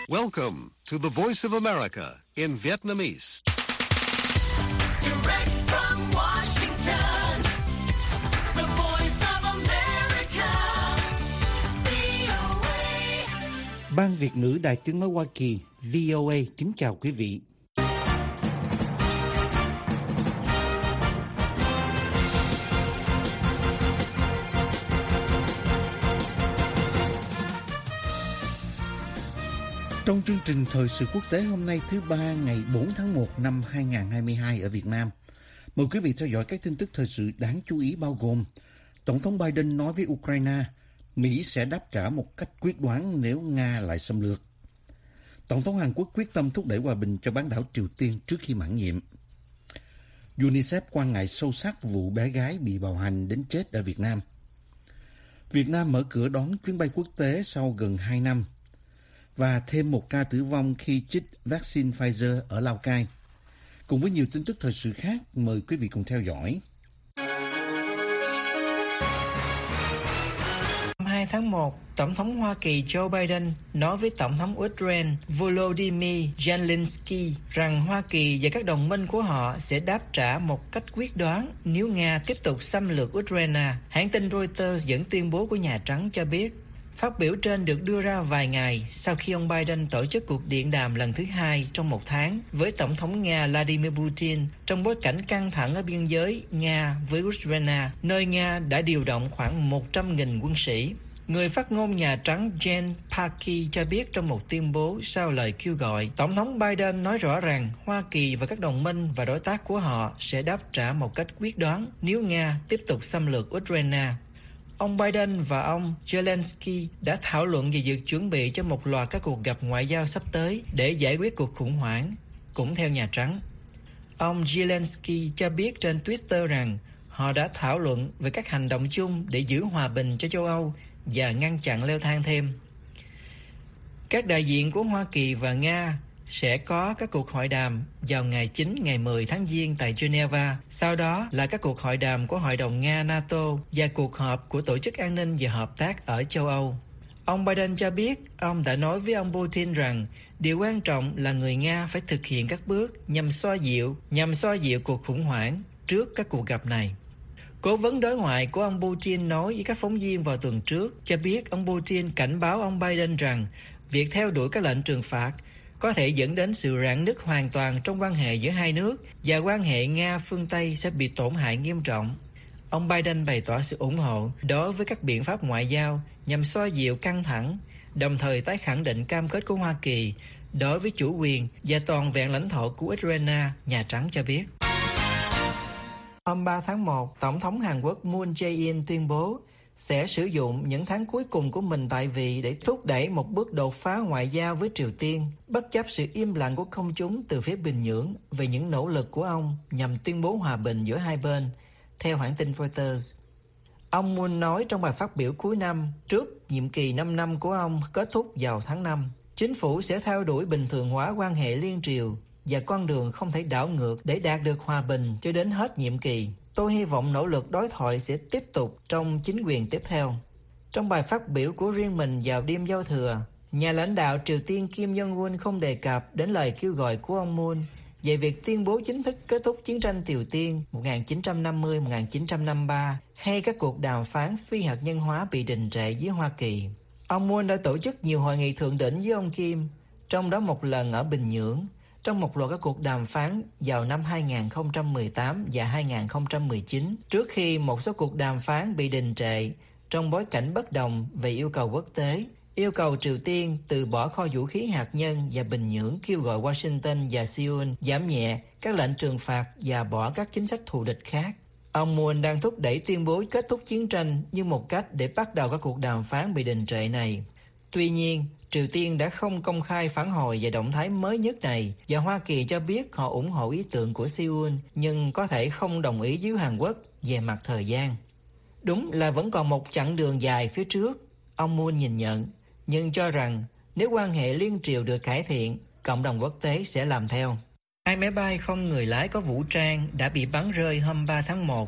Welcome to the Voice of America in Vietnamese. Direct from Washington, the Voice of America, VOA. Ban Việt ngữ Đài Tiếng nói Hoa Kỳ, VOA kính chào quý vị. Trong chương trình thời sự quốc tế hôm nay thứ Ba ngày 4 tháng 1 năm 2022 ở Việt Nam, mời quý vị theo dõi các tin tức thời sự đáng chú ý bao gồm: Tổng thống Biden nói với Ukraine, Mỹ sẽ đáp trả một cách quyết đoán nếu Nga lại xâm lược. Tổng thống Hàn Quốc quyết tâm thúc đẩy hòa bình cho bán đảo Triều Tiên trước khi mãn nhiệm. UNICEF quan ngại sâu sắc vụ bé gái bị bạo hành đến chết ở Việt Nam. Việt Nam mở cửa đón chuyến bay quốc tế sau gần 2 năm. Và thêm một ca tử vong khi chích vaccine Pfizer ở Lào Cai. Cùng với nhiều tin tức thời sự khác, mời quý vị cùng theo dõi. 2 tháng 1, Tổng thống Hoa Kỳ Joe Biden nói với Tổng thống Ukraine Volodymyr Zelensky rằng Hoa Kỳ và các đồng minh của họ sẽ đáp trả một cách quyết đoán nếu Nga tiếp tục xâm lược Ukraine. Hãng tin Reuters dẫn tuyên bố của Nhà Trắng cho biết. Phát biểu trên được đưa ra vài ngày sau khi ông Biden tổ chức cuộc điện đàm lần thứ 2 trong một tháng với Tổng thống Nga Vladimir Putin trong bối cảnh căng thẳng ở biên giới Nga với Ukraine, nơi Nga đã điều động khoảng 100.000 quân sĩ. Người phát ngôn Nhà Trắng Jen Psaki cho biết trong một tuyên bố sau lời kêu gọi, Tổng thống Biden nói rõ rằng Hoa Kỳ và các đồng minh và đối tác của họ sẽ đáp trả một cách quyết đoán nếu Nga tiếp tục xâm lược Ukraine. Ông Biden và ông Zelensky đã thảo luận về việc chuẩn bị cho một loạt các cuộc gặp ngoại giao sắp tới để giải quyết cuộc khủng hoảng, cũng theo Nhà Trắng. Ông Zelensky cho biết trên Twitter rằng họ đã thảo luận về các hành động chung để giữ hòa bình cho châu Âu và ngăn chặn leo thang thêm. Các đại diện của Hoa Kỳ và Nga sẽ có các cuộc hội đàm vào ngày 9, ngày 10 tháng Giêng tại Geneva. Sau đó là các cuộc hội đàm của Hội đồng Nga-NATO và cuộc họp của Tổ chức An ninh và Hợp tác ở châu Âu. Ông Biden cho biết ông đã nói với ông Putin rằng điều quan trọng là người Nga phải thực hiện các bước nhằm xoa dịu cuộc khủng hoảng trước các cuộc gặp này. Cố vấn đối ngoại của ông Putin nói với các phóng viên vào tuần trước cho biết ông Putin cảnh báo ông Biden rằng việc theo đuổi các lệnh trừng phạt có thể dẫn đến sự rạn nứt hoàn toàn trong quan hệ giữa hai nước và quan hệ Nga-phương Tây sẽ bị tổn hại nghiêm trọng. Ông Biden bày tỏ sự ủng hộ đối với các biện pháp ngoại giao nhằm xoa dịu căng thẳng, đồng thời tái khẳng định cam kết của Hoa Kỳ đối với chủ quyền và toàn vẹn lãnh thổ của Ukraine, Nhà Trắng cho biết. Hôm 3 tháng 1, Tổng thống Hàn Quốc Moon Jae-in tuyên bố sẽ sử dụng những tháng cuối cùng của mình tại vị để thúc đẩy một bước đột phá ngoại giao với Triều Tiên, bất chấp sự im lặng của công chúng từ phía Bình Nhưỡng về những nỗ lực của ông nhằm tuyên bố hòa bình giữa hai bên, theo hãng tin Reuters. Ông Moon nói trong bài phát biểu cuối năm, trước nhiệm kỳ 5 năm của ông kết thúc vào tháng 5, chính phủ sẽ theo đuổi bình thường hóa quan hệ liên triều và con đường không thể đảo ngược để đạt được hòa bình cho đến hết nhiệm kỳ. Tôi hy vọng nỗ lực đối thoại sẽ tiếp tục trong chính quyền tiếp theo. Trong bài phát biểu của riêng mình vào đêm giao thừa, nhà lãnh đạo Triều Tiên Kim Jong-un không đề cập đến lời kêu gọi của ông Moon về việc tuyên bố chính thức kết thúc chiến tranh Triều Tiên 1950-1953 hay các cuộc đàm phán phi hạt nhân hóa bị đình trệ với Hoa Kỳ. Ông Moon đã tổ chức nhiều hội nghị thượng đỉnh với ông Kim, trong đó một lần ở Bình Nhưỡng, trong một loạt các cuộc đàm phán vào năm 2018 và 2019, trước khi một số cuộc đàm phán bị đình trệ trong bối cảnh bất đồng về yêu cầu quốc tế, yêu cầu Triều Tiên từ bỏ kho vũ khí hạt nhân và Bình Nhưỡng kêu gọi Washington và Seoul giảm nhẹ các lệnh trừng phạt và bỏ các chính sách thù địch khác. Ông Moon đang thúc đẩy tuyên bố kết thúc chiến tranh như một cách để bắt đầu các cuộc đàm phán bị đình trệ này. Tuy nhiên, Triều Tiên đã không công khai phản hồi về động thái mới nhất này và Hoa Kỳ cho biết họ ủng hộ ý tưởng của Seoul nhưng có thể không đồng ý với Hàn Quốc về mặt thời gian. Đúng là vẫn còn một chặng đường dài phía trước, ông Moon nhìn nhận, nhưng cho rằng nếu quan hệ liên triều được cải thiện, cộng đồng quốc tế sẽ làm theo. Hai máy bay không người lái có vũ trang đã bị bắn rơi hôm 3 tháng 1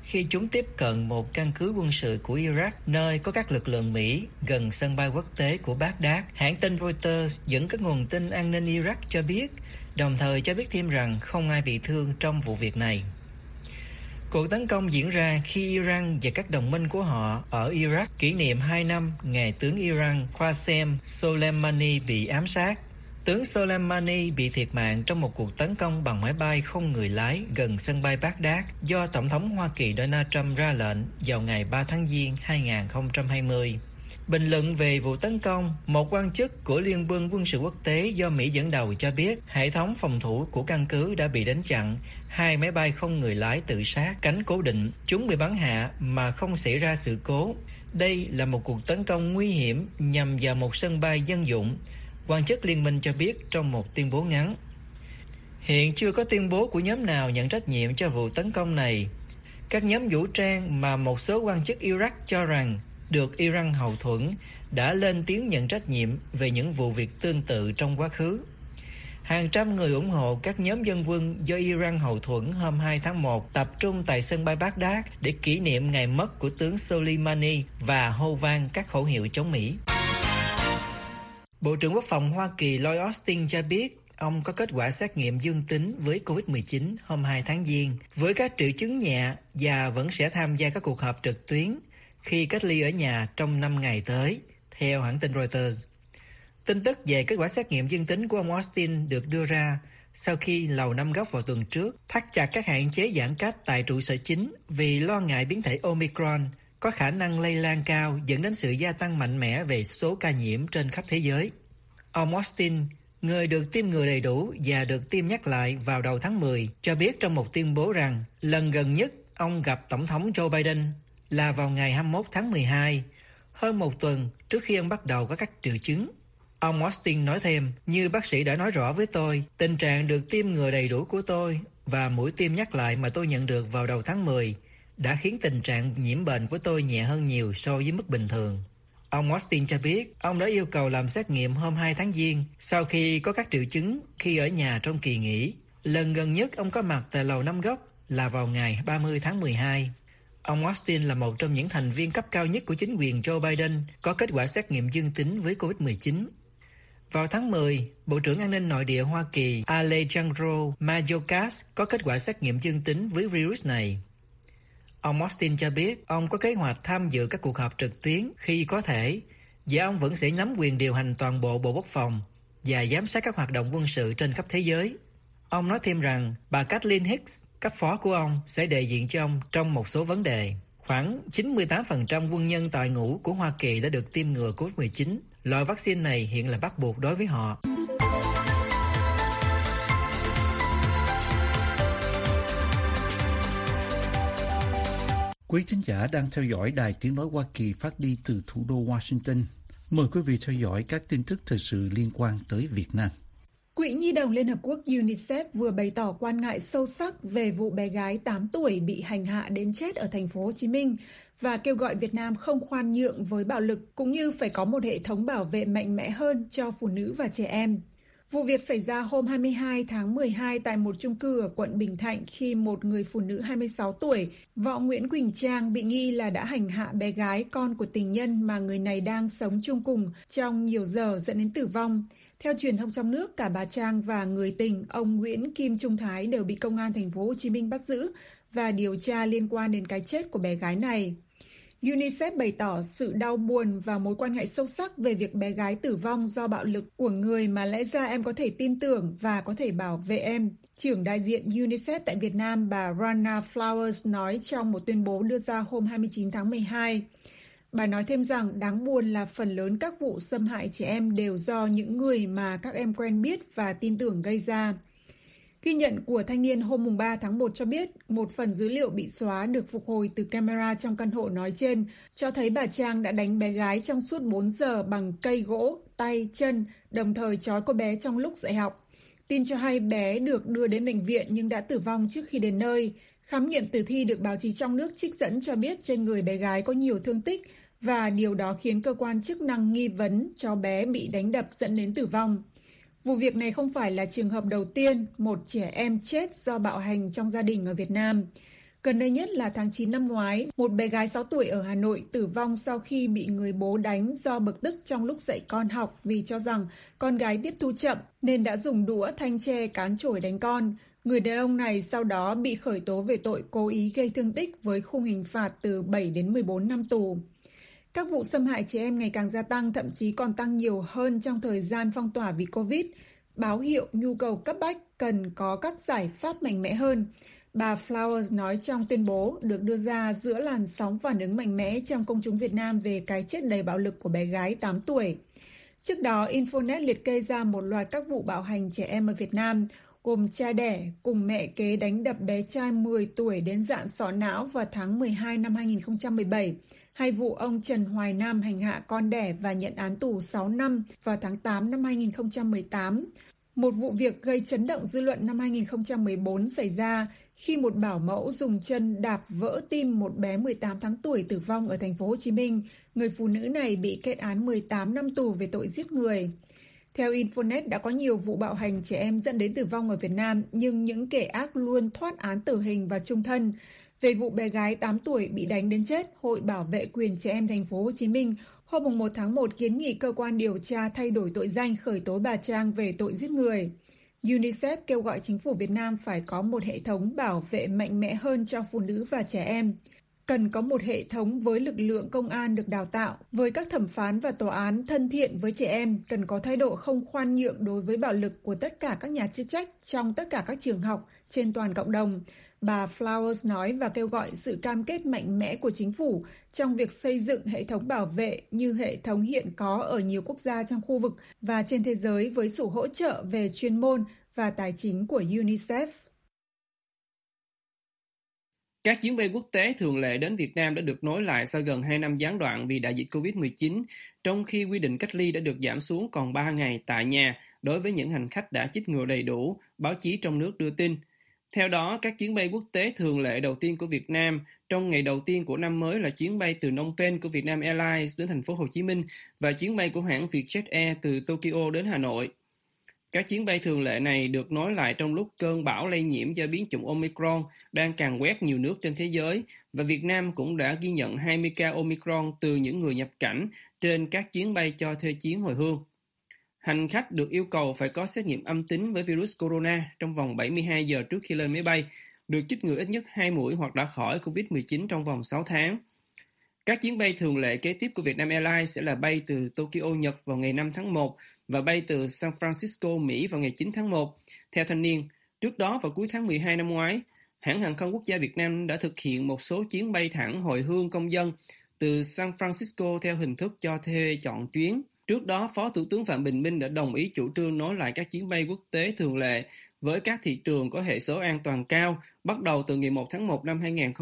khi chúng tiếp cận một căn cứ quân sự của Iraq nơi có các lực lượng Mỹ gần sân bay quốc tế của Baghdad. Hãng tin Reuters dẫn các nguồn tin an ninh Iraq cho biết, đồng thời cho biết thêm rằng không ai bị thương trong vụ việc này. Cuộc tấn công diễn ra khi Iran và các đồng minh của họ ở Iraq kỷ niệm 2 năm ngày tướng Iran Qasem Soleimani bị ám sát. Tướng Soleimani bị thiệt mạng trong một cuộc tấn công bằng máy bay không người lái gần sân bay Baghdad do Tổng thống Hoa Kỳ Donald Trump ra lệnh vào ngày 3 tháng Giêng 2020. Bình luận về vụ tấn công, một quan chức của Liên quân quân sự quốc tế do Mỹ dẫn đầu cho biết hệ thống phòng thủ của căn cứ đã bị đánh chặn, 2 máy bay không người lái tự sát cánh cố định, chúng bị bắn hạ mà không xảy ra sự cố. Đây là một cuộc tấn công nguy hiểm nhằm vào một sân bay dân dụng, quan chức liên minh cho biết trong một tuyên bố ngắn. Hiện chưa có tuyên bố của nhóm nào nhận trách nhiệm cho vụ tấn công này. Các nhóm vũ trang mà một số quan chức Iraq cho rằng được Iran hậu thuẫn đã lên tiếng nhận trách nhiệm về những vụ việc tương tự trong quá khứ. Hàng trăm người ủng hộ các nhóm dân quân do Iran hậu thuẫn hôm 2 tháng 1 tập trung tại sân bay Baghdad để kỷ niệm ngày mất của tướng Soleimani và hô vang các khẩu hiệu chống Mỹ. Bộ trưởng Quốc phòng Hoa Kỳ Lloyd Austin cho biết ông có kết quả xét nghiệm dương tính với COVID-19 hôm 2 tháng Giêng với các triệu chứng nhẹ và vẫn sẽ tham gia các cuộc họp trực tuyến khi cách ly ở nhà trong 5 ngày tới, theo hãng tin Reuters. Tin tức về kết quả xét nghiệm dương tính của ông Austin được đưa ra sau khi Lầu Năm Góc vào tuần trước thắt chặt các hạn chế giãn cách tại trụ sở chính vì lo ngại biến thể Omicron có khả năng lây lan cao dẫn đến sự gia tăng mạnh mẽ về số ca nhiễm trên khắp thế giới. Ông Austin, người được tiêm ngừa đầy đủ và được tiêm nhắc lại vào đầu tháng 10, cho biết trong một tuyên bố rằng lần gần nhất ông gặp Tổng thống Joe Biden là vào ngày 21 tháng 12, hơn một tuần trước khi ông bắt đầu có các triệu chứng. Ông Austin nói thêm, như bác sĩ đã nói rõ với tôi, tình trạng được tiêm ngừa đầy đủ của tôi và mũi tiêm nhắc lại mà tôi nhận được vào đầu tháng 10 đã khiến tình trạng nhiễm bệnh của tôi nhẹ hơn nhiều so với mức bình thường. Ông Austin cho biết ông đã yêu cầu làm xét nghiệm hôm 2 tháng Giêng sau khi có các triệu chứng khi ở nhà trong kỳ nghỉ. Lần gần nhất ông có mặt tại Lầu Năm Góc là vào ngày 30 tháng 12. Ông Austin là một trong những thành viên cấp cao nhất của chính quyền Joe Biden có kết quả xét nghiệm dương tính với COVID-19. Vào tháng 10, Bộ trưởng An ninh Nội địa Hoa Kỳ Alejandro Mayorkas có kết quả xét nghiệm dương tính với virus này. Ông Austin cho biết ông có kế hoạch tham dự các cuộc họp trực tuyến khi có thể, và ông vẫn sẽ nắm quyền điều hành toàn bộ Bộ Quốc phòng và giám sát các hoạt động quân sự trên khắp thế giới. Ông nói thêm rằng bà Kathleen Hicks, cấp phó của ông, sẽ đại diện cho ông trong một số vấn đề. Khoảng 98% quân nhân tại ngũ của Hoa Kỳ đã được tiêm ngừa COVID-19. Loại vaccine này hiện là bắt buộc đối với họ. Quý thính giả đang theo dõi Đài Tiếng Nói Hoa Kỳ phát đi từ thủ đô Washington. Mời quý vị theo dõi các tin tức thời sự liên quan tới Việt Nam. Quỹ Nhi đồng Liên Hợp Quốc UNICEF vừa bày tỏ quan ngại sâu sắc về vụ bé gái 8 tuổi bị hành hạ đến chết ở thành phố Hồ Chí Minh và kêu gọi Việt Nam không khoan nhượng với bạo lực cũng như phải có một hệ thống bảo vệ mạnh mẽ hơn cho phụ nữ và trẻ em. Vụ việc xảy ra hôm 22 tháng 12 tại một chung cư ở quận Bình Thạnh khi một người phụ nữ 26 tuổi, Võ Nguyễn Quỳnh Trang, bị nghi là đã hành hạ bé gái con của tình nhân mà người này đang sống chung cùng trong nhiều giờ dẫn đến tử vong. Theo truyền thông trong nước, cả bà Trang và người tình, ông Nguyễn Kim Trung Thái đều bị công an thành phố Hồ Chí Minh bắt giữ và điều tra liên quan đến cái chết của bé gái này. UNICEF bày tỏ sự đau buồn và mối quan ngại sâu sắc về việc bé gái tử vong do bạo lực của người mà lẽ ra em có thể tin tưởng và có thể bảo vệ em. Trưởng đại diện UNICEF tại Việt Nam bà Rana Flowers nói trong một tuyên bố đưa ra hôm 29 tháng 12. Bà nói thêm rằng đáng buồn là phần lớn các vụ xâm hại trẻ em đều do những người mà các em quen biết và tin tưởng gây ra. Ghi nhận của Thanh niên hôm 3 tháng 1 cho biết một phần dữ liệu bị xóa được phục hồi từ camera trong căn hộ nói trên cho thấy bà Trang đã đánh bé gái trong suốt 4 giờ bằng cây gỗ, tay, chân, đồng thời trói cô bé trong lúc dạy học. Tin cho hay bé được đưa đến bệnh viện nhưng đã tử vong trước khi đến nơi. Khám nghiệm tử thi được báo chí trong nước trích dẫn cho biết trên người bé gái có nhiều thương tích và điều đó khiến cơ quan chức năng nghi vấn cháu bé bị đánh đập dẫn đến tử vong. Vụ việc này không phải là trường hợp đầu tiên một trẻ em chết do bạo hành trong gia đình ở Việt Nam. Gần đây nhất là tháng 9 năm ngoái, một bé gái 6 tuổi ở Hà Nội tử vong sau khi bị người bố đánh do bực tức trong lúc dạy con học vì cho rằng con gái tiếp thu chậm nên đã dùng đũa, thanh tre, cán chổi đánh con. Người đàn ông này sau đó bị khởi tố về tội cố ý gây thương tích với khung hình phạt từ 7 đến 14 năm tù. Các vụ xâm hại trẻ em ngày càng gia tăng, thậm chí còn tăng nhiều hơn trong thời gian phong tỏa vì Covid. Báo hiệu nhu cầu cấp bách cần có các giải pháp mạnh mẽ hơn. Bà Flowers nói trong tuyên bố được đưa ra giữa làn sóng phản ứng mạnh mẽ trong công chúng Việt Nam về cái chết đầy bạo lực của bé gái 8 tuổi. Trước đó, Infonet liệt kê ra một loạt các vụ bạo hành trẻ em ở Việt Nam, gồm cha đẻ cùng mẹ kế đánh đập bé trai 10 tuổi đến rạn sọ não vào tháng 12 năm 2017, hay vụ ông Trần Hoài Nam hành hạ con đẻ và nhận án tù 6 năm vào tháng 8 năm 2018. Một vụ việc gây chấn động dư luận năm 2014 xảy ra khi một bảo mẫu dùng chân đạp vỡ tim một bé 18 tháng tuổi tử vong ở thành phố Hồ Chí Minh. Người phụ nữ này bị kết án 18 năm tù về tội giết người. Theo Infonet, đã có nhiều vụ bạo hành trẻ em dẫn đến tử vong ở Việt Nam, nhưng những kẻ ác luôn thoát án tử hình và chung thân. Về vụ bé gái 8 tuổi bị đánh đến chết, Hội Bảo vệ quyền trẻ em thành phố Hồ Chí Minh hôm 1 tháng 1 kiến nghị cơ quan điều tra thay đổi tội danh khởi tố bà Trang về tội giết người. UNICEF kêu gọi chính phủ Việt Nam phải có một hệ thống bảo vệ mạnh mẽ hơn cho phụ nữ và trẻ em. Cần có một hệ thống với lực lượng công an được đào tạo, với các thẩm phán và tòa án thân thiện với trẻ em, cần có thái độ không khoan nhượng đối với bạo lực của tất cả các nhà chức trách trong tất cả các trường học trên toàn cộng đồng. Bà Flowers nói và kêu gọi sự cam kết mạnh mẽ của chính phủ trong việc xây dựng hệ thống bảo vệ như hệ thống hiện có ở nhiều quốc gia trong khu vực và trên thế giới với sự hỗ trợ về chuyên môn và tài chính của UNICEF. Các chuyến bay quốc tế thường lệ đến Việt Nam đã được nối lại sau gần 2 năm gián đoạn vì đại dịch COVID-19, trong khi quy định cách ly đã được giảm xuống còn 3 ngày tại nhà đối với những hành khách đã chích ngừa đầy đủ, báo chí trong nước đưa tin. Theo đó, các chuyến bay quốc tế thường lệ đầu tiên của Việt Nam trong ngày đầu tiên của năm mới là chuyến bay từ Phnom Penh của Vietnam Airlines đến thành phố Hồ Chí Minh và chuyến bay của hãng Vietjet Air từ Tokyo đến Hà Nội. Các chuyến bay thường lệ này được nối lại trong lúc cơn bão lây nhiễm do biến chủng Omicron đang càn quét nhiều nước trên thế giới, và Việt Nam cũng đã ghi nhận 20 ca Omicron từ những người nhập cảnh trên các chuyến bay cho thuê chuyến hồi hương. Hành khách được yêu cầu phải có xét nghiệm âm tính với virus corona trong vòng 72 giờ trước khi lên máy bay, được chích ngừa ít nhất 2 mũi hoặc đã khỏi COVID-19 trong vòng 6 tháng. Các chuyến bay thường lệ kế tiếp của Vietnam Airlines sẽ là bay từ Tokyo, Nhật vào ngày 5 tháng 1 và bay từ San Francisco, Mỹ vào ngày 9 tháng 1. Theo thanh niên, trước đó vào cuối tháng 12 năm ngoái, hãng hàng không quốc gia Việt Nam đã thực hiện một số chuyến bay thẳng hồi hương công dân từ San Francisco theo hình thức cho thuê chọn chuyến. Trước đó, Phó Thủ tướng Phạm Bình Minh đã đồng ý chủ trương nối lại các chuyến bay quốc tế thường lệ với các thị trường có hệ số an toàn cao bắt đầu từ ngày 1 tháng 1 năm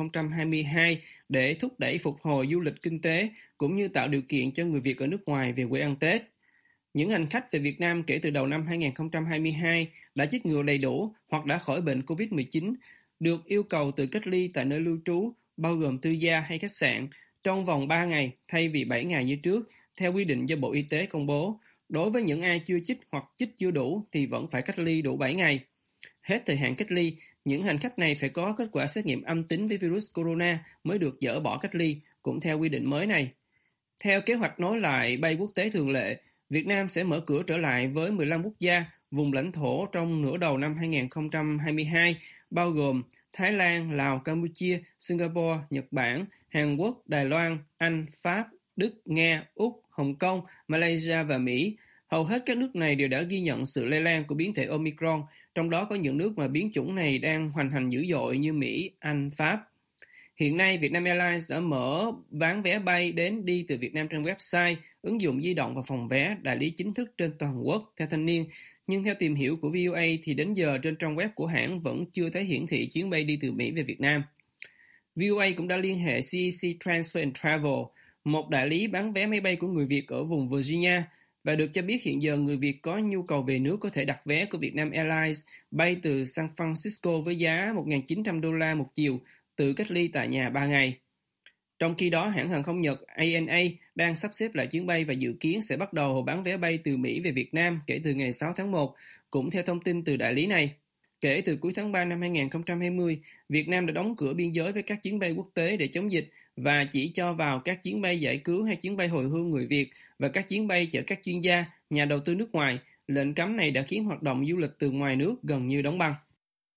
2022 để thúc đẩy phục hồi du lịch kinh tế cũng như tạo điều kiện cho người Việt ở nước ngoài về quê ăn Tết. Những hành khách về Việt Nam kể từ đầu năm 2022 đã chích ngừa đầy đủ hoặc đã khỏi bệnh COVID-19 được yêu cầu tự cách ly tại nơi lưu trú, bao gồm tư gia hay khách sạn, trong vòng 3 ngày thay vì 7 ngày như trước, theo quy định do Bộ Y tế công bố. Đối với những ai chưa chích hoặc chích chưa đủ thì vẫn phải cách ly đủ 7 ngày. Hết thời hạn cách ly, những hành khách này phải có kết quả xét nghiệm âm tính với virus corona mới được dỡ bỏ cách ly, cũng theo quy định mới này. Theo kế hoạch nối lại bay quốc tế thường lệ, Việt Nam sẽ mở cửa trở lại với 15 quốc gia, vùng lãnh thổ trong nửa đầu năm 2022, bao gồm Thái Lan, Lào, Campuchia, Singapore, Nhật Bản, Hàn Quốc, Đài Loan, Anh, Pháp, Đức, Nga, Úc, Hồng Kông, Malaysia và Mỹ. Hầu hết các nước này đều đã ghi nhận sự lây lan của biến thể Omicron, trong đó có những nước mà biến chủng này đang hoành hành dữ dội như Mỹ, Anh, Pháp. Hiện nay, Vietnam Airlines đã mở bán vé bay đến đi từ Việt Nam trên website, ứng dụng di động và phòng vé, đại lý chính thức trên toàn quốc, theo thanh niên. Nhưng theo tìm hiểu của VOA thì đến giờ trên trang web của hãng vẫn chưa thấy hiển thị chuyến bay đi từ Mỹ về Việt Nam. VOA cũng đã liên hệ CEC Transfer and Travel, một đại lý bán vé máy bay của người Việt ở vùng Virginia, và được cho biết hiện giờ người Việt có nhu cầu về nước có thể đặt vé của Vietnam Airlines bay từ San Francisco với giá $1.900 một chiều, tự cách ly tại nhà 3 ngày. Trong khi đó, hãng hàng không Nhật ANA đang sắp xếp lại chuyến bay và dự kiến sẽ bắt đầu bán vé bay từ Mỹ về Việt Nam kể từ ngày 6 tháng 1, cũng theo thông tin từ đại lý này. Kể từ cuối tháng 3 năm 2020, Việt Nam đã đóng cửa biên giới với các chuyến bay quốc tế để chống dịch và chỉ cho vào các chuyến bay giải cứu hay chuyến bay hồi hương người Việt và các chuyến bay chở các chuyên gia, nhà đầu tư nước ngoài. Lệnh cấm này đã khiến hoạt động du lịch từ ngoài nước gần như đóng băng.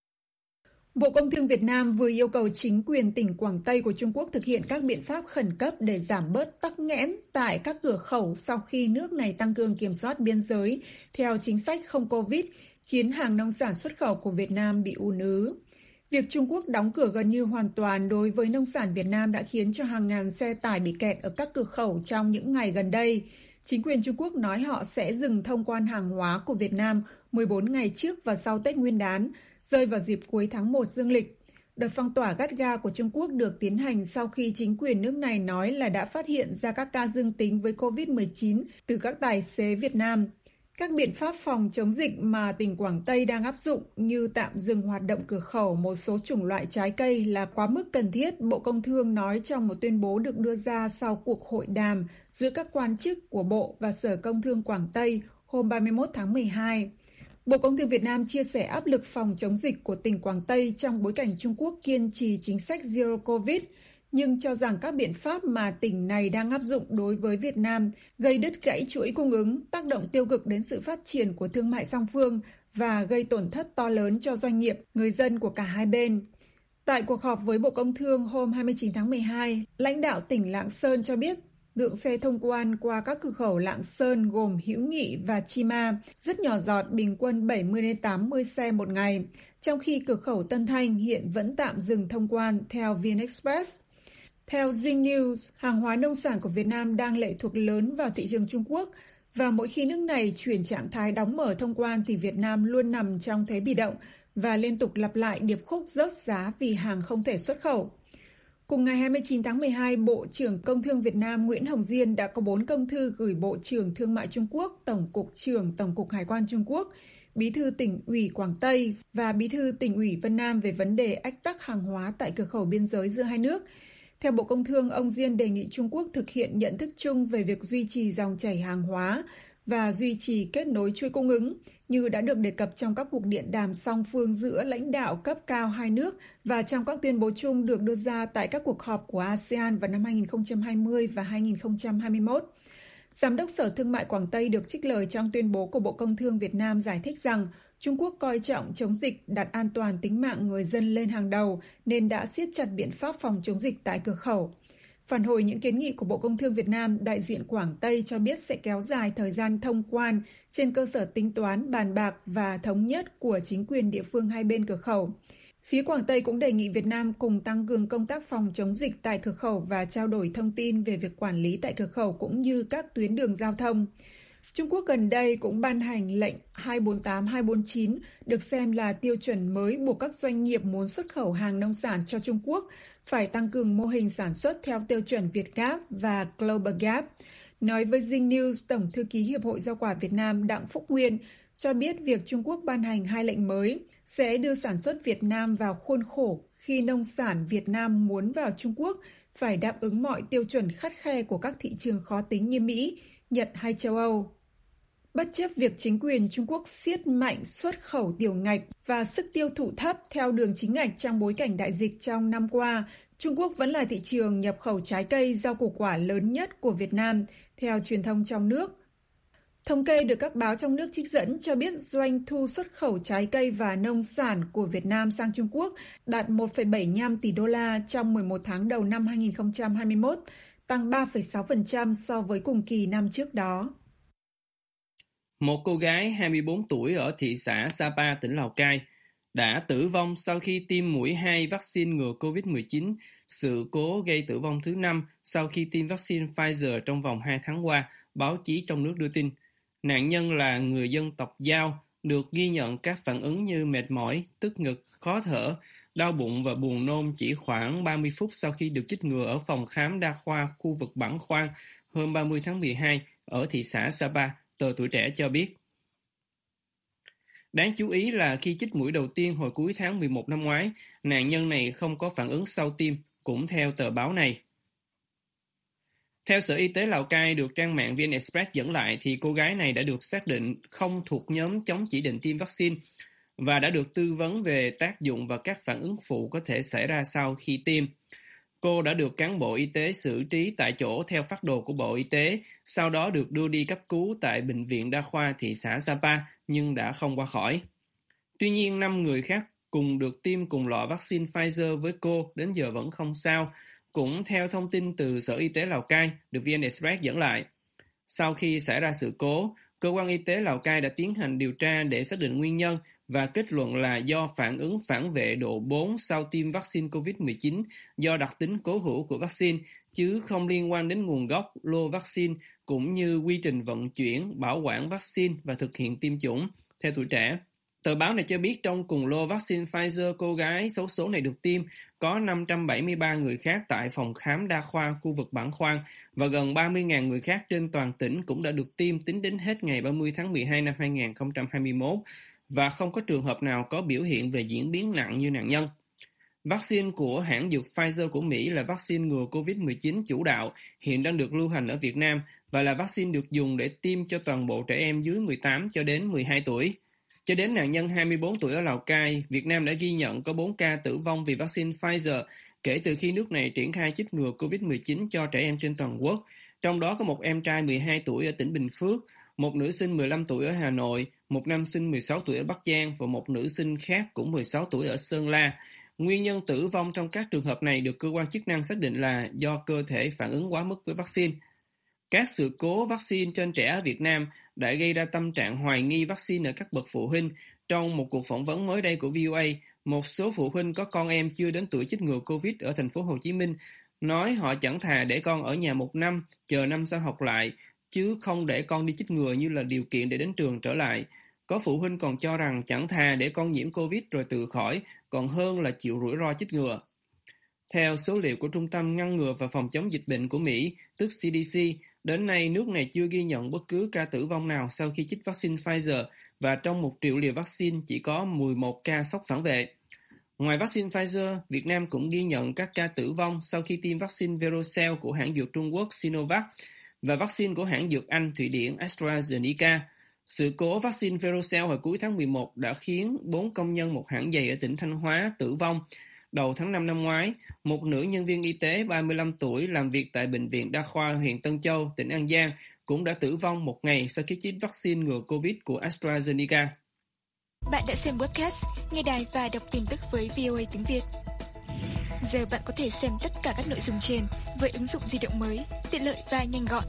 Bộ Công Thương Việt Nam vừa yêu cầu chính quyền tỉnh Quảng Tây của Trung Quốc thực hiện các biện pháp khẩn cấp để giảm bớt tắc nghẽn tại các cửa khẩu sau khi nước này tăng cường kiểm soát biên giới theo chính sách không Covid, khiến hàng nông sản xuất khẩu của Việt Nam bị ùn ứ. Việc Trung Quốc đóng cửa gần như hoàn toàn đối với nông sản Việt Nam đã khiến cho hàng ngàn xe tải bị kẹt ở các cửa khẩu trong những ngày gần đây. Chính quyền Trung Quốc nói họ sẽ dừng thông quan hàng hóa của Việt Nam 14 ngày trước và sau Tết Nguyên đán, rơi vào dịp cuối tháng 1 dương lịch. Đợt phong tỏa gắt ga của Trung Quốc được tiến hành sau khi chính quyền nước này nói là đã phát hiện ra các ca dương tính với COVID-19 từ các tài xế Việt Nam. Các biện pháp phòng chống dịch mà tỉnh Quảng Tây đang áp dụng như tạm dừng hoạt động cửa khẩu một số chủng loại trái cây là quá mức cần thiết, Bộ Công Thương nói trong một tuyên bố được đưa ra sau cuộc hội đàm giữa các quan chức của Bộ và Sở Công Thương Quảng Tây hôm 31 tháng 12. Bộ Công Thương Việt Nam chia sẻ áp lực phòng chống dịch của tỉnh Quảng Tây trong bối cảnh Trung Quốc kiên trì chính sách Zero Covid, nhưng cho rằng các biện pháp mà tỉnh này đang áp dụng đối với Việt Nam gây đứt gãy chuỗi cung ứng, tác động tiêu cực đến sự phát triển của thương mại song phương và gây tổn thất to lớn cho doanh nghiệp, người dân của cả hai bên. Tại cuộc họp với Bộ Công Thương hôm 29 tháng 12, lãnh đạo tỉnh Lạng Sơn cho biết lượng xe thông quan qua các cửa khẩu Lạng Sơn gồm Hữu Nghị và Chi Ma rất nhỏ giọt, bình quân 70-80 xe một ngày, trong khi cửa khẩu Tân Thanh hiện vẫn tạm dừng thông quan theo VnExpress. Theo Zing News, hàng hóa nông sản của Việt Nam đang lệ thuộc lớn vào thị trường Trung Quốc và mỗi khi nước này chuyển trạng thái đóng mở thông quan thì Việt Nam luôn nằm trong thế bị động và liên tục lặp lại điệp khúc rớt giá vì hàng không thể xuất khẩu. Cùng ngày 29 tháng 12, Bộ trưởng Công Thương Việt Nam Nguyễn Hồng Diên đã có 4 công thư gửi Bộ trưởng Thương mại Trung Quốc, Tổng cục trưởng Tổng cục Hải quan Trung Quốc, Bí thư tỉnh ủy Quảng Tây và Bí thư tỉnh ủy Vân Nam về vấn đề ách tắc hàng hóa tại cửa khẩu biên giới giữa hai nước. Theo Bộ Công Thương, ông Diên đề nghị Trung Quốc thực hiện nhận thức chung về việc duy trì dòng chảy hàng hóa và duy trì kết nối chuỗi cung ứng, như đã được đề cập trong các cuộc điện đàm song phương giữa lãnh đạo cấp cao hai nước và trong các tuyên bố chung được đưa ra tại các cuộc họp của ASEAN vào năm 2020 và 2021. Giám đốc Sở Thương mại Quảng Tây được trích lời trong tuyên bố của Bộ Công Thương Việt Nam giải thích rằng Trung Quốc coi trọng chống dịch, đặt an toàn tính mạng người dân lên hàng đầu nên đã siết chặt biện pháp phòng chống dịch tại cửa khẩu. Phản hồi những kiến nghị của Bộ Công Thương Việt Nam, đại diện Quảng Tây cho biết sẽ kéo dài thời gian thông quan trên cơ sở tính toán, bàn bạc và thống nhất của chính quyền địa phương hai bên cửa khẩu. Phía Quảng Tây cũng đề nghị Việt Nam cùng tăng cường công tác phòng chống dịch tại cửa khẩu và trao đổi thông tin về việc quản lý tại cửa khẩu cũng như các tuyến đường giao thông. Trung Quốc gần đây cũng ban hành lệnh 248-249 được xem là tiêu chuẩn mới buộc các doanh nghiệp muốn xuất khẩu hàng nông sản cho Trung Quốc phải tăng cường mô hình sản xuất theo tiêu chuẩn Việt Gap và Global Gap. Nói với Zing News, Tổng thư ký Hiệp hội Rau quả Việt Nam Đặng Phúc Nguyên cho biết việc Trung Quốc ban hành hai lệnh mới sẽ đưa sản xuất Việt Nam vào khuôn khổ khi nông sản Việt Nam muốn vào Trung Quốc phải đáp ứng mọi tiêu chuẩn khắt khe của các thị trường khó tính như Mỹ, Nhật hay châu Âu. Bất chấp việc chính quyền Trung Quốc siết mạnh xuất khẩu tiểu ngạch và sức tiêu thụ thấp theo đường chính ngạch trong bối cảnh đại dịch trong năm qua, Trung Quốc vẫn là thị trường nhập khẩu trái cây, rau củ quả lớn nhất của Việt Nam, theo truyền thông trong nước. Thống kê được các báo trong nước trích dẫn cho biết doanh thu xuất khẩu trái cây và nông sản của Việt Nam sang Trung Quốc đạt 1,75 tỷ đô la trong 11 tháng đầu năm 2021, tăng 3,6% so với cùng kỳ năm trước đó. Một cô gái 24 tuổi ở thị xã Sapa, tỉnh Lào Cai đã tử vong sau khi tiêm mũi 2 vaccine ngừa COVID-19, sự cố gây tử vong thứ 5 sau khi tiêm vaccine Pfizer trong vòng 2 tháng qua, báo chí trong nước đưa tin. Nạn nhân là người dân tộc Dao, được ghi nhận các phản ứng như mệt mỏi, tức ngực, khó thở, đau bụng và buồn nôn chỉ khoảng 30 phút sau khi được chích ngừa ở phòng khám đa khoa khu vực Bản Khoang hôm 30 tháng 12 ở thị xã Sapa, tờ Tuổi Trẻ cho biết. Đáng chú ý là khi chích mũi đầu tiên hồi cuối tháng 11 năm ngoái, nạn nhân này không có phản ứng sau tiêm, cũng theo tờ báo này. Theo Sở Y tế Lào Cai được trang mạng VnExpress dẫn lại thì cô gái này đã được xác định không thuộc nhóm chống chỉ định tiêm vaccine. và đã được tư vấn về tác dụng và các phản ứng phụ có thể xảy ra sau khi tiêm. Cô đã được cán bộ y tế xử trí tại chỗ theo phác đồ của Bộ Y tế, sau đó được đưa đi cấp cứu tại Bệnh viện Đa khoa thị xã Sapa nhưng đã không qua khỏi. Tuy nhiên, 5 người khác cùng được tiêm cùng loại vaccine Pfizer với cô đến giờ vẫn không sao, cũng theo thông tin từ Sở Y tế Lào Cai, được VN Express dẫn lại. Sau khi xảy ra sự cố, cơ quan y tế Lào Cai đã tiến hành điều tra để xác định nguyên nhân và kết luận là do phản ứng phản vệ độ 4 sau tiêm vaccine COVID-19 do đặc tính cố hữu của vaccine, chứ không liên quan đến nguồn gốc, lô vaccine cũng như quy trình vận chuyển, bảo quản vaccine và thực hiện tiêm chủng, theo Tuổi Trẻ. Tờ báo này cho biết trong cùng lô vaccine Pfizer, cô gái xấu số này được tiêm có 573 người khác tại phòng khám đa khoa khu vực Bản Khoang và gần 30.000 người khác trên toàn tỉnh cũng đã được tiêm tính đến hết ngày 30 tháng 12 năm 2021 và không có trường hợp nào có biểu hiện về diễn biến nặng như nạn nhân. Vaccine của hãng dược Pfizer của Mỹ là vaccine ngừa COVID-19 chủ đạo hiện đang được lưu hành ở Việt Nam và là vaccine được dùng để tiêm cho toàn bộ trẻ em dưới 18 cho đến 12 tuổi. Cho đến nạn nhân 24 tuổi ở Lào Cai, Việt Nam đã ghi nhận có 4 ca tử vong vì vaccine Pfizer kể từ khi nước này triển khai chích ngừa COVID-19 cho trẻ em trên toàn quốc. Trong đó có một em trai 12 tuổi ở tỉnh Bình Phước, một nữ sinh 15 tuổi ở Hà Nội, một nam sinh 16 tuổi ở Bắc Giang và một nữ sinh khác cũng 16 tuổi ở Sơn La. Nguyên nhân tử vong trong các trường hợp này được cơ quan chức năng xác định là do cơ thể phản ứng quá mức với vaccine. Các sự cố vaccine trên trẻ ở Việt Nam đã gây ra tâm trạng hoài nghi vaccine ở các bậc phụ huynh. Trong một cuộc phỏng vấn mới đây của VOA, một số phụ huynh có con em chưa đến tuổi chích ngừa Covid ở thành phố Hồ Chí Minh nói họ chẳng thà để con ở nhà 1 năm, chờ năm sau học lại, chứ không để con đi chích ngừa như là điều kiện để đến trường trở lại. Có phụ huynh còn cho rằng chẳng thà để con nhiễm Covid rồi tự khỏi, còn hơn là chịu rủi ro chích ngừa. Theo số liệu của Trung tâm Ngăn ngừa và Phòng chống dịch bệnh của Mỹ, tức CDC, đến nay nước này chưa ghi nhận bất cứ ca tử vong nào sau khi chích vaccine Pfizer và trong 1 triệu liều vaccine chỉ có 11 ca sốc phản vệ. Ngoài vaccine Pfizer, Việt Nam cũng ghi nhận các ca tử vong sau khi tiêm vaccine Verocell của hãng dược Trung Quốc Sinovac và vaccine của hãng dược Anh Thụy Điển AstraZeneca. Sự cố vaccine Verocell hồi cuối tháng 11 đã khiến 4 công nhân một hãng giày ở tỉnh Thanh Hóa tử vong. Đầu tháng 5 năm ngoái, một nữ nhân viên y tế 35 tuổi làm việc tại Bệnh viện Đa khoa huyện Tân Châu, tỉnh An Giang cũng đã tử vong một ngày sau khi chích vaccine ngừa Covid của AstraZeneca. Bạn đã xem webcast, nghe đài và đọc tin tức với VOA tiếng Việt. Giờ bạn có thể xem tất cả các nội dung trên với ứng dụng di động mới, tiện lợi và nhanh gọn.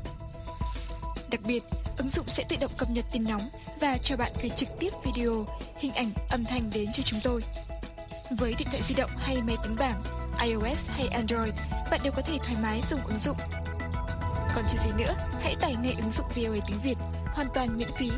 Đặc biệt, ứng dụng sẽ tự động cập nhật tin nóng và cho bạn gửi trực tiếp video, hình ảnh, âm thanh đến cho chúng tôi. Với điện thoại di động hay máy tính bảng, iOS hay Android, bạn đều có thể thoải mái dùng ứng dụng. Còn chờ gì nữa, hãy tải ngay ứng dụng VOA tiếng Việt, hoàn toàn miễn phí.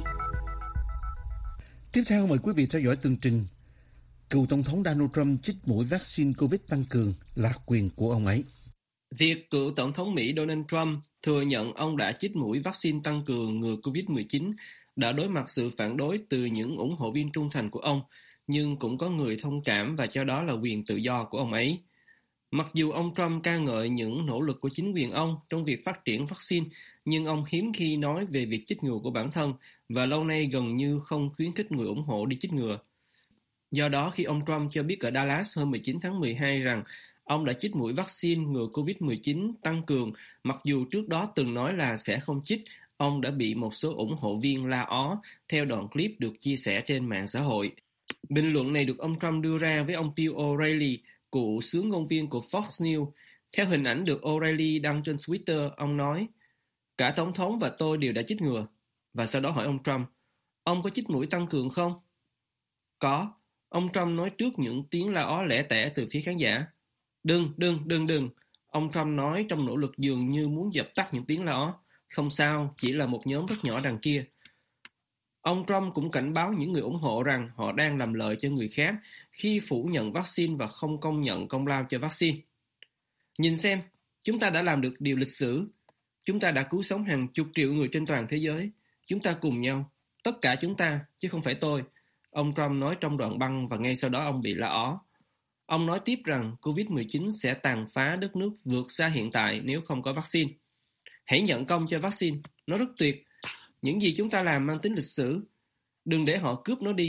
Tiếp theo mời quý vị theo dõi tường trình. Cựu Tổng thống Donald Trump chích mũi vaccine COVID tăng cường là quyền của ông ấy. Việc cựu Tổng thống Mỹ Donald Trump thừa nhận ông đã chích mũi vaccine tăng cường ngừa COVID-19 đã đối mặt sự phản đối từ những ủng hộ viên trung thành của ông, nhưng cũng có người thông cảm và cho đó là quyền tự do của ông ấy. Mặc dù ông Trump ca ngợi những nỗ lực của chính quyền ông trong việc phát triển vaccine, nhưng ông hiếm khi nói về việc chích ngừa của bản thân và lâu nay gần như không khuyến khích người ủng hộ đi chích ngừa. Do đó, khi ông Trump cho biết ở Dallas hôm 19 tháng 12 rằng ông đã chích mũi vaccine ngừa COVID-19 tăng cường, mặc dù trước đó từng nói là sẽ không chích, ông đã bị một số ủng hộ viên la ó theo đoạn clip được chia sẻ trên mạng xã hội. Bình luận này được ông Trump đưa ra với ông Bill O'Reilly, cựu xướng ngôn viên của Fox News. Theo hình ảnh được O'Reilly đăng trên Twitter, ông nói, cả Tổng thống và tôi đều đã chích ngừa. Và sau đó hỏi ông Trump, ông có chích mũi tăng cường không? Có. Ông Trump nói trước những tiếng la ó lẻ tẻ từ phía khán giả. Đừng. Ông Trump nói trong nỗ lực dường như muốn dập tắt những tiếng la ó. Không sao, chỉ là một nhóm rất nhỏ đằng kia. Ông Trump cũng cảnh báo những người ủng hộ rằng họ đang làm lợi cho người khác khi phủ nhận vaccine và không công nhận công lao cho vaccine. Nhìn xem, chúng ta đã làm được điều lịch sử. Chúng ta đã cứu sống hàng chục triệu người trên toàn thế giới. Chúng ta cùng nhau. Tất cả chúng ta, chứ không phải tôi. Ông Trump nói trong đoạn băng và ngay sau đó ông bị la ó. Ông nói tiếp rằng COVID-19 sẽ tàn phá đất nước vượt xa hiện tại nếu không có vaccine. Hãy nhận công cho vaccine. Nó rất tuyệt. Những gì chúng ta làm mang tính lịch sử. Đừng để họ cướp nó đi.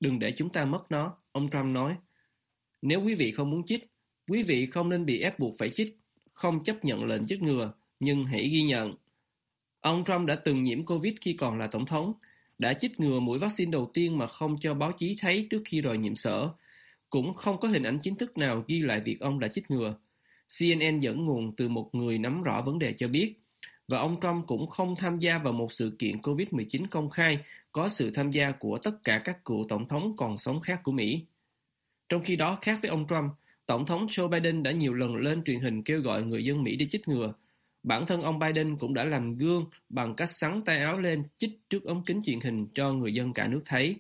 Đừng để chúng ta mất nó, ông Trump nói. Nếu quý vị không muốn chích, quý vị không nên bị ép buộc phải chích, không chấp nhận lệnh chích ngừa, nhưng hãy ghi nhận. Ông Trump đã từng nhiễm Covid khi còn là tổng thống, đã chích ngừa mũi vaccine đầu tiên mà không cho báo chí thấy trước khi rồi nhiễm sở. Cũng không có hình ảnh chính thức nào ghi lại việc ông đã chích ngừa. CNN dẫn nguồn từ một người nắm rõ vấn đề cho biết, và ông Trump cũng không tham gia vào một sự kiện Covid-19 công khai có sự tham gia của tất cả các cựu tổng thống còn sống khác của Mỹ. Trong khi đó, khác với ông Trump, Tổng thống Joe Biden đã nhiều lần lên truyền hình kêu gọi người dân Mỹ đi chích ngừa. Bản thân ông Biden cũng đã làm gương bằng cách xắn tay áo lên chích trước ống kính truyền hình cho người dân cả nước thấy.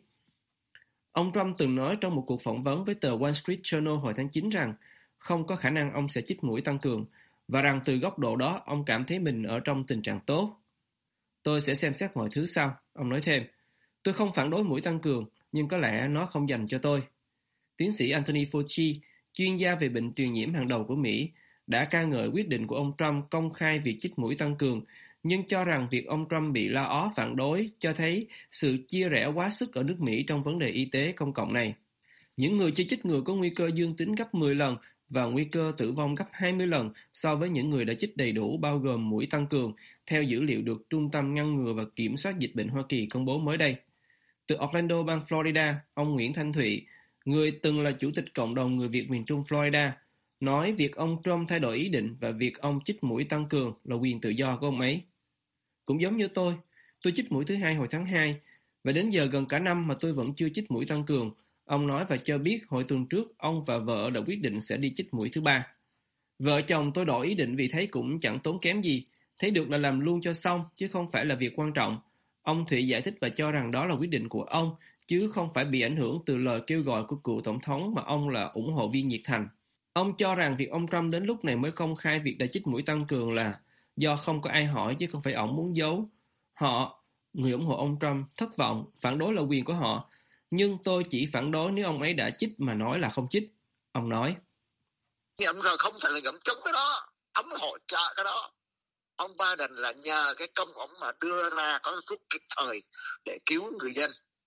Ông Trump từng nói trong một cuộc phỏng vấn với tờ Wall Street Journal hồi tháng 9 rằng không có khả năng ông sẽ chích mũi tăng cường, và rằng từ góc độ đó ông cảm thấy mình ở trong tình trạng tốt. Tôi sẽ xem xét mọi thứ sau, ông nói thêm. Tôi không phản đối mũi tăng cường, nhưng có lẽ nó không dành cho tôi. Tiến sĩ Anthony Fauci, chuyên gia về bệnh truyền nhiễm hàng đầu của Mỹ, đã ca ngợi quyết định của ông Trump công khai việc chích mũi tăng cường, nhưng cho rằng việc ông Trump bị la ó phản đối cho thấy sự chia rẽ quá sức ở nước Mỹ trong vấn đề y tế công cộng này. Những người chưa chích ngừa có nguy cơ dương tính gấp 10 lần và nguy cơ tử vong gấp 20 lần so với những người đã chích đầy đủ bao gồm mũi tăng cường, theo dữ liệu được Trung tâm Ngăn ngừa và Kiểm soát Dịch bệnh Hoa Kỳ công bố mới đây. Từ Orlando, bang Florida, ông Nguyễn Thanh Thụy, người từng là chủ tịch cộng đồng người Việt miền Trung Florida, nói việc ông Trump thay đổi ý định và việc ông chích mũi tăng cường là quyền tự do của ông ấy. Cũng giống như tôi chích mũi thứ 2 hồi tháng 2, và đến giờ gần cả năm mà tôi vẫn chưa chích mũi tăng cường. Ông nói và cho biết hồi tuần trước ông và vợ đã quyết định sẽ đi chích mũi thứ 3. Vợ chồng tôi đổi ý định vì thấy cũng chẳng tốn kém gì, thấy được là làm luôn cho xong chứ không phải là việc quan trọng. Ông Thụy giải thích và cho rằng đó là quyết định của ông, chứ không phải bị ảnh hưởng từ lời kêu gọi của cựu tổng thống mà ông là ủng hộ viên nhiệt thành. Ông cho rằng việc ông Trump đến lúc này mới công khai việc đã chích mũi tăng cường là do không có ai hỏi chứ không phải ông muốn giấu. Họ, người ủng hộ ông Trump, thất vọng, phản đối là quyền của họ. Nhưng tôi chỉ phản đối nếu ông ấy đã chích mà nói là không chích. Ông nói. Ông rồi không phải là ngậm chống cái đó, ông hỗ trợ cái đó. Ông Biden là nhờ cái công ông mà đưa ra có thuốc kịp thời để cứu người dân.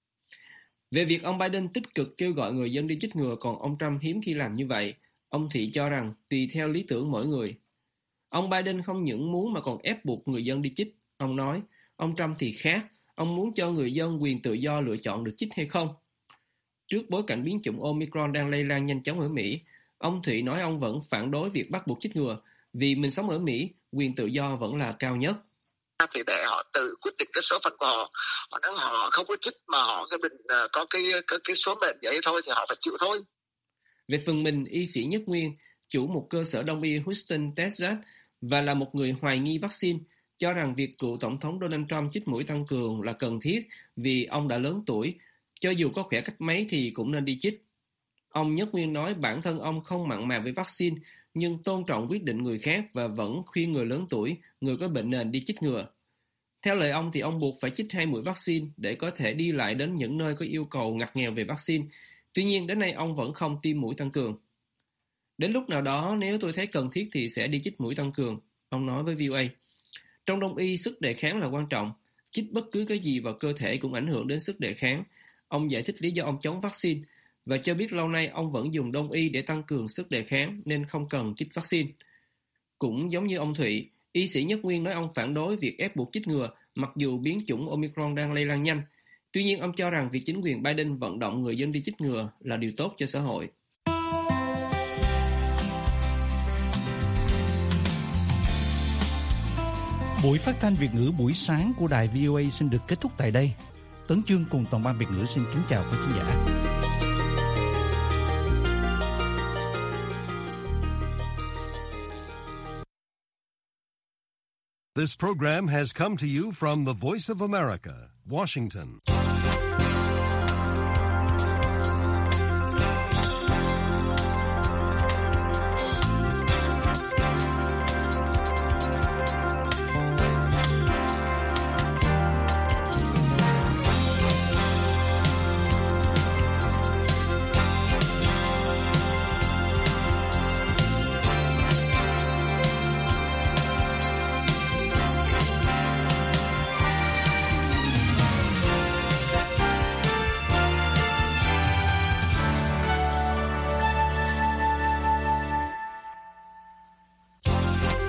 Về việc ông Biden tích cực kêu gọi người dân đi chích ngừa, còn ông Trump hiếm khi làm như vậy, ông Thụy cho rằng tùy theo lý tưởng mỗi người. Ông Biden không những muốn mà còn ép buộc người dân đi chích. Ông nói, ông Trump thì khác, ông muốn cho người dân quyền tự do lựa chọn được chích hay không. Trước bối cảnh biến chủng Omicron đang lây lan nhanh chóng ở Mỹ, ông Thụy nói ông vẫn phản đối việc bắt buộc chích ngừa, vì mình sống ở Mỹ, quyền tự do vẫn là cao nhất. Thì để họ tự quyết định cái số phận của họ. Nếu họ không có chích mà họ có cái số mệnh vậy thôi thì họ phải chịu thôi. Về phần mình, y sĩ Nhất Nguyên, chủ một cơ sở đông y Houston, Texas, và là một người hoài nghi vaccine, cho rằng việc cựu tổng thống Donald Trump chích mũi tăng cường là cần thiết vì ông đã lớn tuổi, cho dù có khỏe cách mấy thì cũng nên đi chích. Ông Nhất Nguyên nói bản thân ông không mặn mà với vaccine, nhưng tôn trọng quyết định người khác và vẫn khuyên người lớn tuổi, người có bệnh nền đi chích ngừa. Theo lời ông thì ông buộc phải chích 2 mũi vaccine để có thể đi lại đến những nơi có yêu cầu ngặt nghèo về vaccine. Tuy nhiên đến nay ông vẫn không tiêm mũi tăng cường. Đến lúc nào đó nếu tôi thấy cần thiết thì sẽ đi chích mũi tăng cường, ông nói với VOA. Trong đông y, sức đề kháng là quan trọng. Chích bất cứ cái gì vào cơ thể cũng ảnh hưởng đến sức đề kháng. Ông giải thích lý do ông chống vaccine và cho biết lâu nay ông vẫn dùng đông y để tăng cường sức đề kháng nên không cần chích vaccine. Cũng giống như ông Thụy, y sĩ Nhất Nguyên nói ông phản đối việc ép buộc chích ngừa mặc dù biến chủng Omicron đang lây lan nhanh. Tuy nhiên ông cho rằng việc chính quyền Biden vận động người dân đi chích ngừa là điều tốt cho xã hội. Buổi phát thanh Việt ngữ buổi sáng của đài VOA xin được kết thúc tại đây. Tấn Chương cùng toàn ban Việt ngữ xin kính chào quý khán giả. This program has come to you from the Voice of America, Washington.